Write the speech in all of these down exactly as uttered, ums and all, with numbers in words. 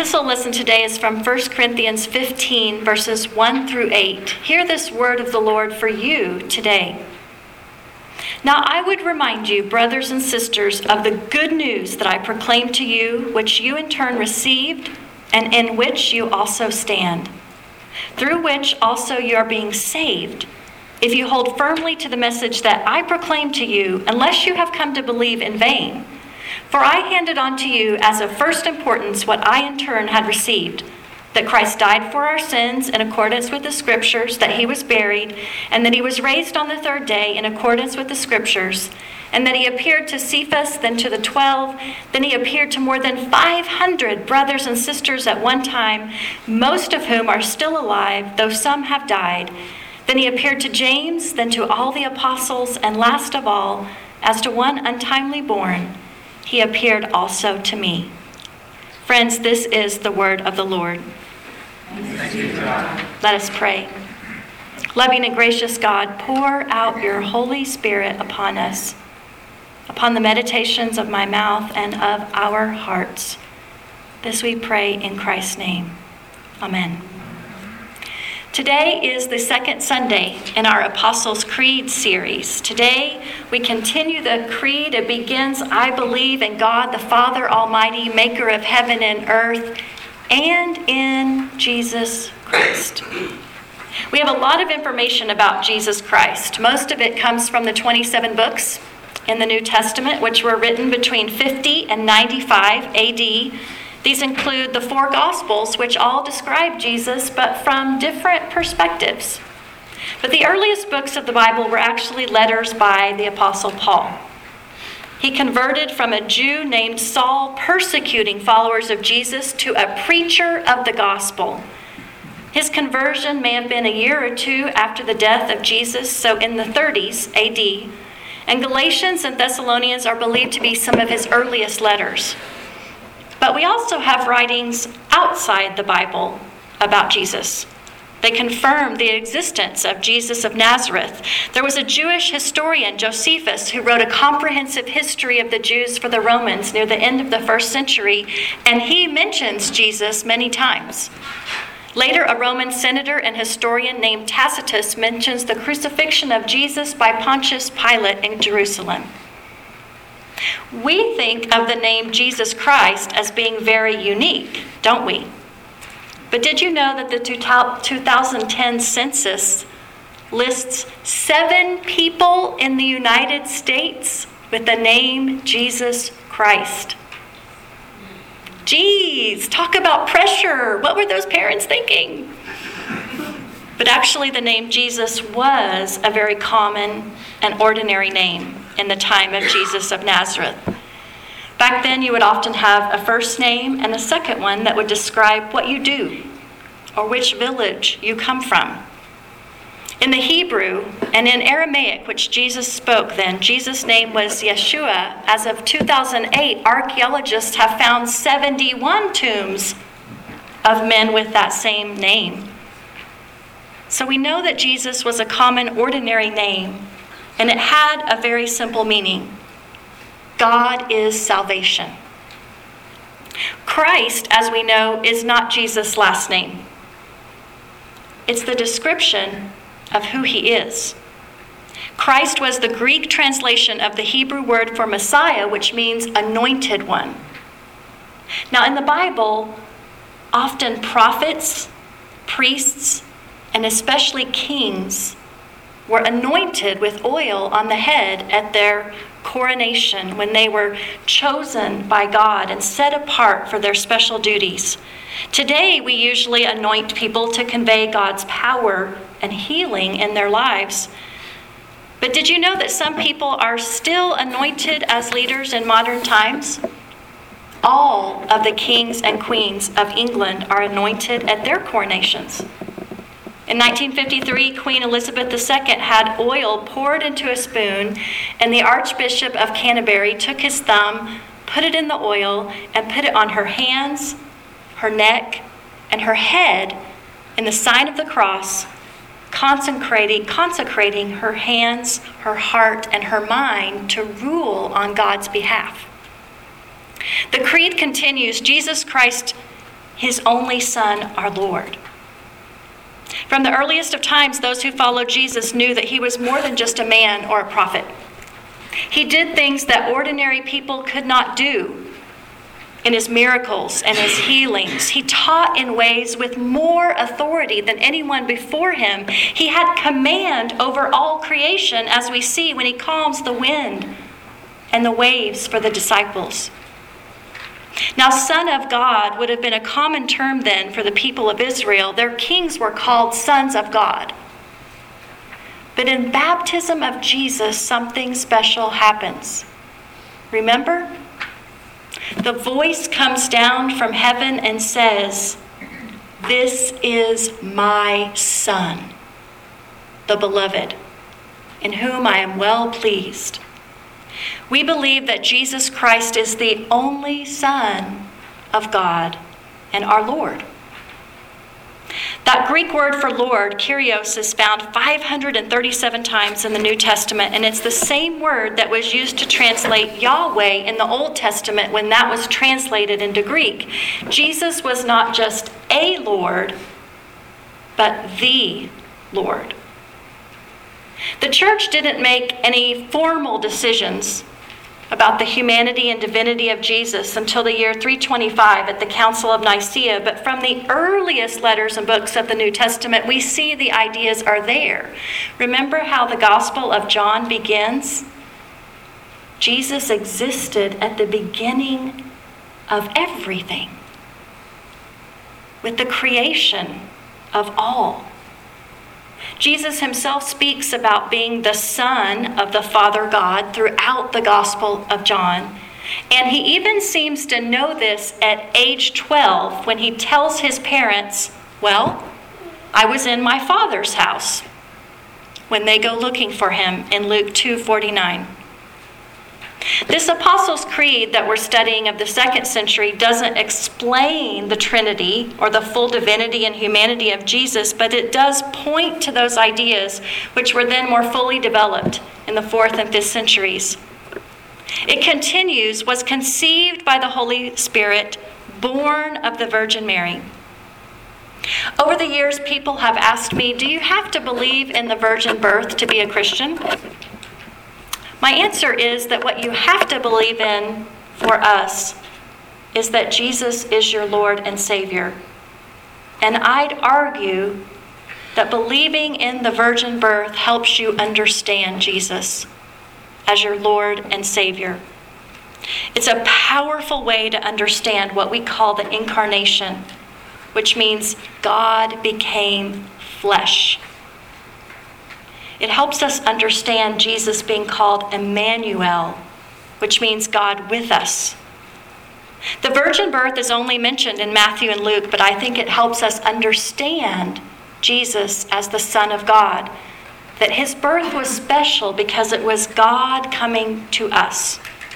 epistle lesson today is from First Corinthians fifteen, verses one through eight. Hear this word of the Lord for you today. Now I would remind you, brothers and sisters, of the good news that I proclaimed to you, which you in turn received, and in which you also stand, through which also you are being saved, if you hold firmly to the message that I proclaimed to you, unless you have come to believe in vain. For I handed on to you as of first importance what I in turn had received, that Christ died for our sins in accordance with the Scriptures, that he was buried, and that he was raised on the third day in accordance with the Scriptures, and that he appeared to Cephas, then to the twelve, then he appeared to more than five hundred brothers and sisters at one time, most of whom are still alive, though some have died. Then he appeared to James, then to all the apostles, and last of all, as to one untimely born, he appeared also to me. Friends, this is the word of the Lord. Thank you, God. Let us pray. Loving and gracious God, pour out your Holy Spirit upon us, upon the meditations of my mouth and of our hearts. This we pray in Christ's name. Amen. Today is the second Sunday in our Apostles' Creed series. Today we continue the creed. It begins, I believe in God the Father Almighty, maker of heaven and earth, and in Jesus Christ. We have a lot of information about Jesus Christ. Most of it comes from the twenty-seven books in the New Testament, which were written between fifty and ninety-five A D. These include the four Gospels, which all describe Jesus, but from different perspectives. But the earliest books of the Bible were actually letters by the Apostle Paul. He converted from a Jew named Saul, persecuting followers of Jesus, to a preacher of the gospel. His conversion may have been a year or two after the death of Jesus, so in the thirties A D. And Galatians and Thessalonians are believed to be some of his earliest letters. But we also have writings outside the Bible about Jesus. They confirm the existence of Jesus of Nazareth. There was a Jewish historian, Josephus, who wrote a comprehensive history of the Jews for the Romans near the end of the first century, and he mentions Jesus many times. Later, a Roman senator and historian named Tacitus mentions the crucifixion of Jesus by Pontius Pilate in Jerusalem. We think of the name Jesus Christ as being very unique, don't we? But did you know that the two thousand ten census lists seven people in the United States with the name Jesus Christ? Geez, talk about pressure. What were those parents thinking? But actually, the name Jesus was a very common and ordinary name in the time of Jesus of Nazareth. Back then, you would often have a first name and a second one that would describe what you do or which village you come from. In the Hebrew and in Aramaic, which Jesus spoke then, Jesus' name was Yeshua. As of two thousand eight, archaeologists have found seventy-one tombs of men with that same name. So we know that Jesus was a common, ordinary name, and it had a very simple meaning. God is salvation. Christ, as we know, is not Jesus' last name. It's the description of who he is. Christ was the Greek translation of the Hebrew word for Messiah, which means anointed one. Now, in the Bible, often prophets, priests, and especially kings were anointed with oil on the head at their coronation when they were chosen by God and set apart for their special duties. Today, we usually anoint people to convey God's power and healing in their lives. But did you know that some people are still anointed as leaders in modern times? All of the kings and queens of England are anointed at their coronations. In nineteen fifty-three, Queen Elizabeth the Second had oil poured into a spoon, and the Archbishop of Canterbury took his thumb, put it in the oil, and put it on her hands, her neck, and her head in the sign of the cross, consecrating, consecrating her hands, her heart, and her mind to rule on God's behalf. The creed continues, Jesus Christ, his only Son, our Lord. From the earliest of times, those who followed Jesus knew that he was more than just a man or a prophet. He did things that ordinary people could not do. In his miracles and his healings, he taught in ways with more authority than anyone before him. He had command over all creation, as we see when he calms the wind and the waves for the disciples. Now, Son of God would have been a common term then for the people of Israel. Their kings were called sons of God. But in baptism of Jesus, something special happens. Remember? The voice comes down from heaven and says, "This is my Son, the beloved, in whom I am well pleased." We believe that Jesus Christ is the only Son of God and our Lord. That Greek word for Lord, Kyrios, is found five hundred thirty-seven times in the New Testament, and it's the same word that was used to translate Yahweh in the Old Testament when that was translated into Greek. Jesus was not just a Lord, but the Lord. The church didn't make any formal decisions about the humanity and divinity of Jesus until the year three twenty-five at the Council of Nicaea, but from the earliest letters and books of the New Testament, we see the ideas are there. Remember how the Gospel of John begins? Jesus existed at the beginning of everything, with the creation of all. Jesus himself speaks about being the Son of the Father God throughout the Gospel of John. And he even seems to know this at age twelve when he tells his parents, "Well, I was in my Father's house," when they go looking for him in Luke two forty-nine. This Apostles' Creed that we're studying of the second century doesn't explain the Trinity or the full divinity and humanity of Jesus, but it does point to those ideas which were then more fully developed in the fourth and fifth centuries. It continues, was conceived by the Holy Spirit, born of the Virgin Mary. Over the years, people have asked me, do you have to believe in the virgin birth to be a Christian? My answer is that what you have to believe in for us is that Jesus is your Lord and Savior. And I'd argue that believing in the virgin birth helps you understand Jesus as your Lord and Savior. It's a powerful way to understand what we call the incarnation, which means God became flesh. It helps us understand Jesus being called Emmanuel, which means God with us. The virgin birth is only mentioned in Matthew and Luke, but I think it helps us understand Jesus as the Son of God, that his birth was special because it was God coming to us.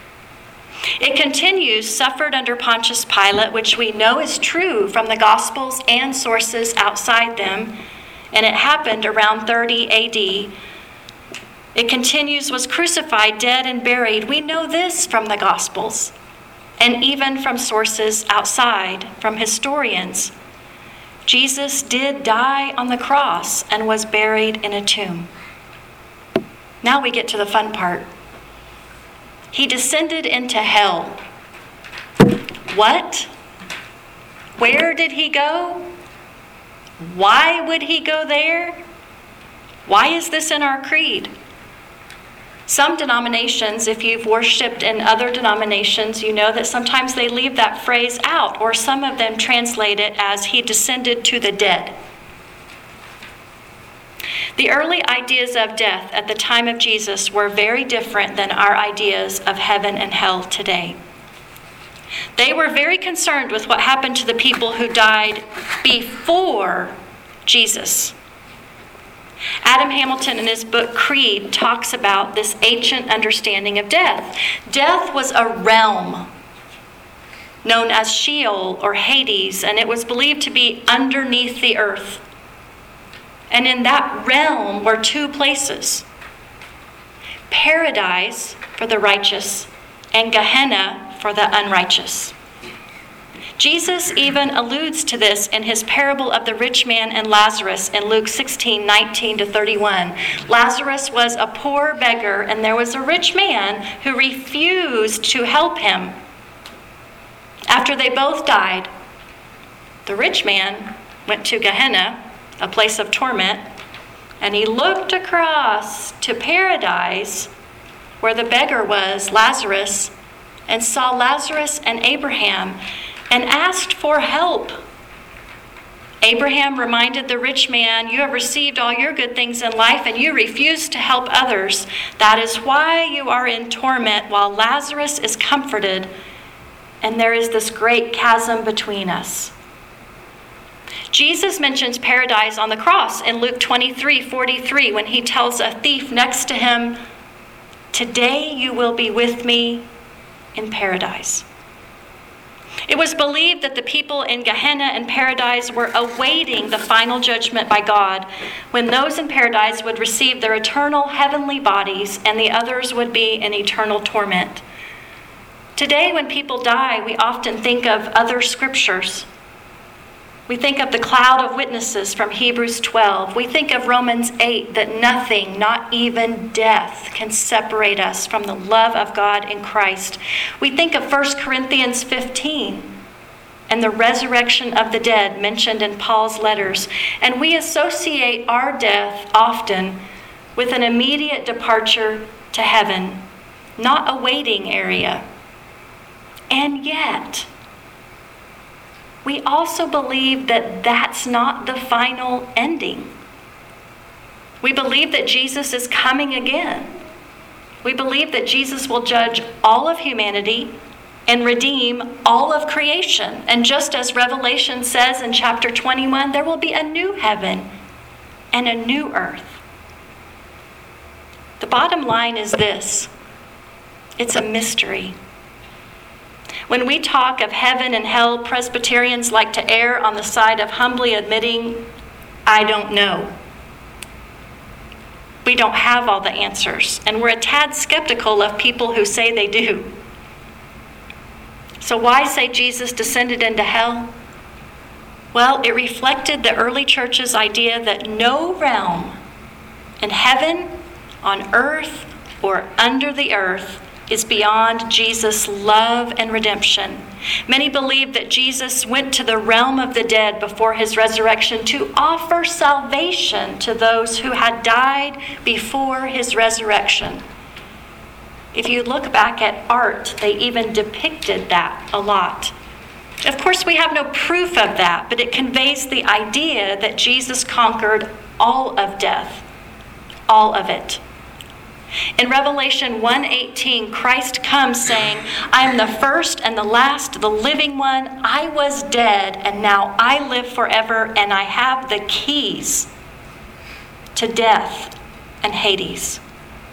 It continues, suffered under Pontius Pilate, which we know is true from the Gospels and sources outside them, and it happened around thirty A D. It continues, was crucified, dead, and buried. We know this from the Gospels, and even from sources outside, from historians. Jesus did die on the cross and was buried in a tomb. Now we get to the fun part. He descended into hell. What? Where did he go? Why would he go there? Why is this in our creed? Some denominations, if you've worshiped in other denominations, you know that sometimes they leave that phrase out, or some of them translate it as he descended to the dead. The early ideas of death at the time of Jesus were very different than our ideas of heaven and hell today. They were very concerned with what happened to the people who died before Jesus. Adam Hamilton, in his book Creed, talks about this ancient understanding of death. Death was a realm known as Sheol or Hades, and it was believed to be underneath the earth. And in that realm were two places: paradise for the righteous and Gehenna for the unrighteous. Jesus even alludes to this in his parable of the rich man and Lazarus in Luke sixteen, nineteen to thirty-one. Lazarus was a poor beggar, and there was a rich man who refused to help him. After they both died, the rich man went to Gehenna, a place of torment, and he looked across to paradise where the beggar was, Lazarus, and saw Lazarus and Abraham and asked for help. Abraham reminded the rich man, "You have received all your good things in life, and you refuse to help others. That is why you are in torment while Lazarus is comforted, and there is this great chasm between us." Jesus mentions paradise on the cross in Luke twenty-three forty-three when he tells a thief next to him, "Today you will be with me in paradise." It was believed that the people in Gehenna and paradise were awaiting the final judgment by God, when those in paradise would receive their eternal heavenly bodies and the others would be in eternal torment. Today, when people die, we often think of other scriptures. We think of the cloud of witnesses from Hebrews twelve. We think of Romans eight, that nothing, not even death, can separate us from the love of God in Christ. We think of First Corinthians fifteen and the resurrection of the dead mentioned in Paul's letters. And we associate our death often with an immediate departure to heaven, not a waiting area. And yet, we also believe that that's not the final ending. We believe that Jesus is coming again. We believe that Jesus will judge all of humanity and redeem all of creation. And just as Revelation says in chapter twenty-one, there will be a new heaven and a new earth. The bottom line is this: it's a mystery. When we talk of heaven and hell, Presbyterians like to err on the side of humbly admitting, "I don't know." We don't have all the answers, and we're a tad skeptical of people who say they do. So why say Jesus descended into hell? Well, it reflected the early church's idea that no realm in heaven, on earth, or under the earth is beyond Jesus' love and redemption. Many believe that Jesus went to the realm of the dead before his resurrection to offer salvation to those who had died before his resurrection. If you look back at art, they even depicted that a lot. Of course, we have no proof of that, but it conveys the idea that Jesus conquered all of death, all of it. In Revelation one eighteen, Christ comes saying, "I am the first and the last, the living one. I was dead, and now I live forever, and I have the keys to death and Hades."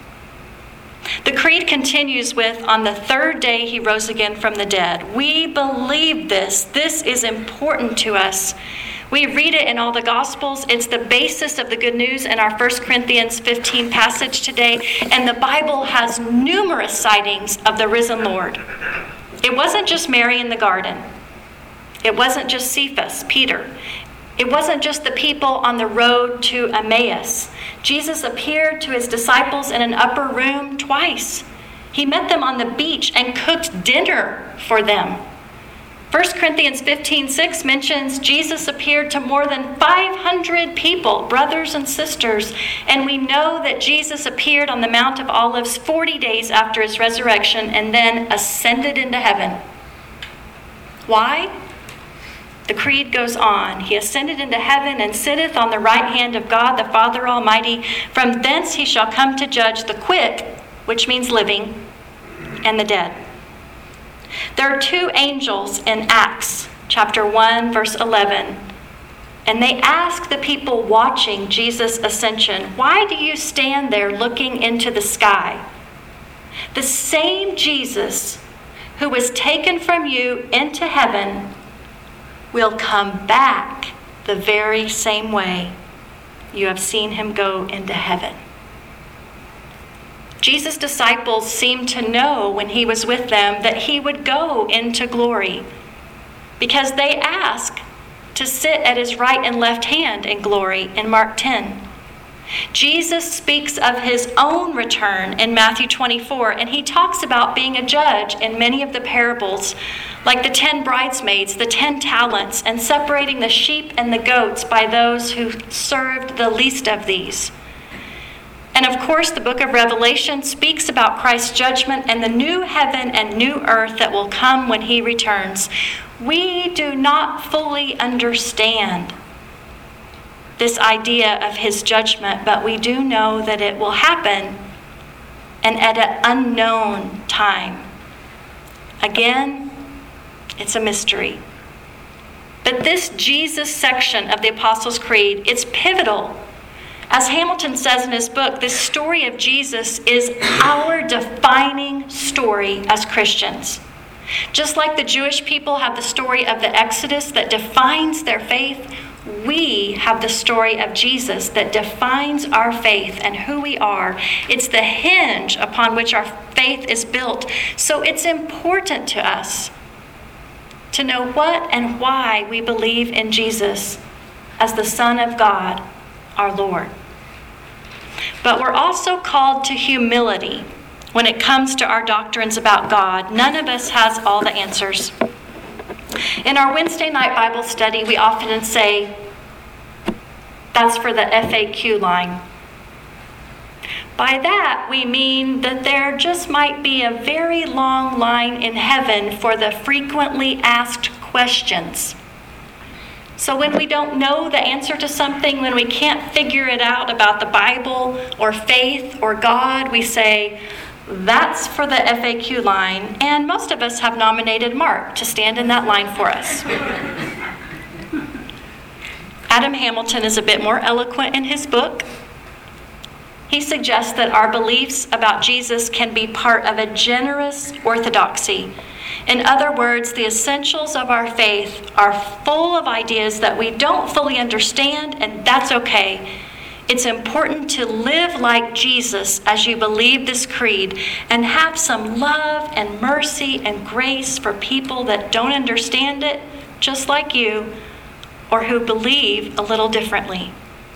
The creed continues with, "On the third day he rose again from the dead." We believe this. This is important to us. We read it in all the Gospels. It's the basis of the good news in our First Corinthians fifteen passage today. And the Bible has numerous sightings of the risen Lord. It wasn't just Mary in the garden. It wasn't just Cephas, Peter. It wasn't just the people on the road to Emmaus. Jesus appeared to his disciples in an upper room twice. He met them on the beach and cooked dinner for them. First Corinthians fifteen six mentions Jesus appeared to more than five hundred people, brothers and sisters, and we know that Jesus appeared on the Mount of Olives forty days after his resurrection and then ascended into heaven. Why? The creed goes on. He ascended into heaven and sitteth on the right hand of God the Father Almighty. From thence he shall come to judge the quick, which means living, and the dead. There are two angels in Acts chapter one, verse eleven, and they ask the people watching Jesus' ascension, "Why do you stand there looking into the sky? The same Jesus who was taken from you into heaven will come back the very same way you have seen him go into heaven." Jesus' disciples seemed to know when he was with them that he would go into glory. because they ask to sit at his right and left hand in glory in Mark ten. Jesus speaks of his own return in Matthew twenty-four, and he talks about being a judge in many of the parables, like the ten bridesmaids, the ten talents, and separating the sheep and the goats by those who served the least of these. And of course, the book of Revelation speaks about Christ's judgment and the new heaven and new earth that will come when he returns. We do not fully understand this idea of his judgment, but we do know that it will happen and at an unknown time. Again, it's a mystery. But this Jesus section of the Apostles' Creed, it's pivotal. As Hamilton says in his book, this story of Jesus is our defining story as Christians. Just like the Jewish people have the story of the Exodus that defines their faith, we have the story of Jesus that defines our faith and who we are. It's the hinge upon which our faith is built. So it's important to us to know what and why we believe in Jesus as the Son of God, our Lord. But we're also called to humility when it comes to our doctrines about God. None of us has all the answers. In our Wednesday night Bible study, we often say, that's for the F A Q line. By that, we mean that there just might be a very long line in heaven for the frequently asked questions. So when we don't know the answer to something, when we can't figure it out about the Bible or faith or God, we say, that's for the F A Q line, and most of us have nominated Mark to stand in that line for us. Adam Hamilton is a bit more eloquent in his book. He suggests that our beliefs about Jesus can be part of a generous orthodoxy. In other words, the essentials of our faith are full of ideas that we don't fully understand, and that's okay. It's important to live like Jesus as you believe this creed and have some love and mercy and grace for people that don't understand it, just like you, or who believe a little differently.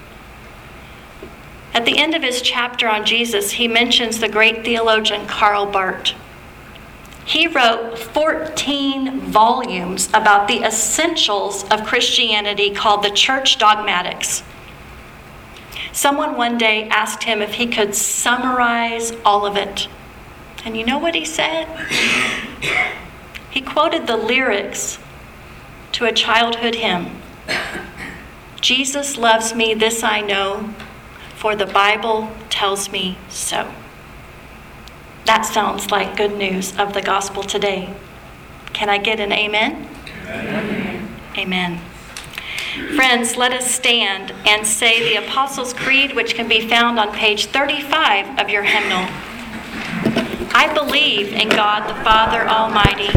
At the end of his chapter on Jesus, he mentions the great theologian Karl Barth. He wrote fourteen volumes about the essentials of Christianity called the Church Dogmatics. Someone one day asked him if he could summarize all of it. And you know what he said? He quoted the lyrics to a childhood hymn. Jesus loves me, this I know, for the Bible tells me so. That sounds like good news of the gospel today. Can I get an amen? Amen. Amen. Friends, let us stand and say the Apostles' Creed, which can be found on page thirty-five of your hymnal. I believe in God the Father Almighty,